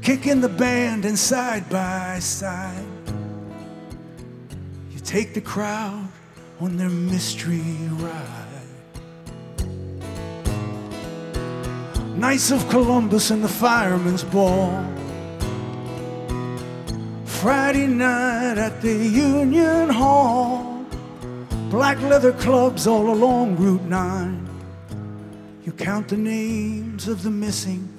kicking the band and side by side. You take the crowd on their mystery ride. Knights of Columbus and the Fireman's Ball. Friday night at the Union Hall. Black leather clubs all along Route 9. You count the names of the missing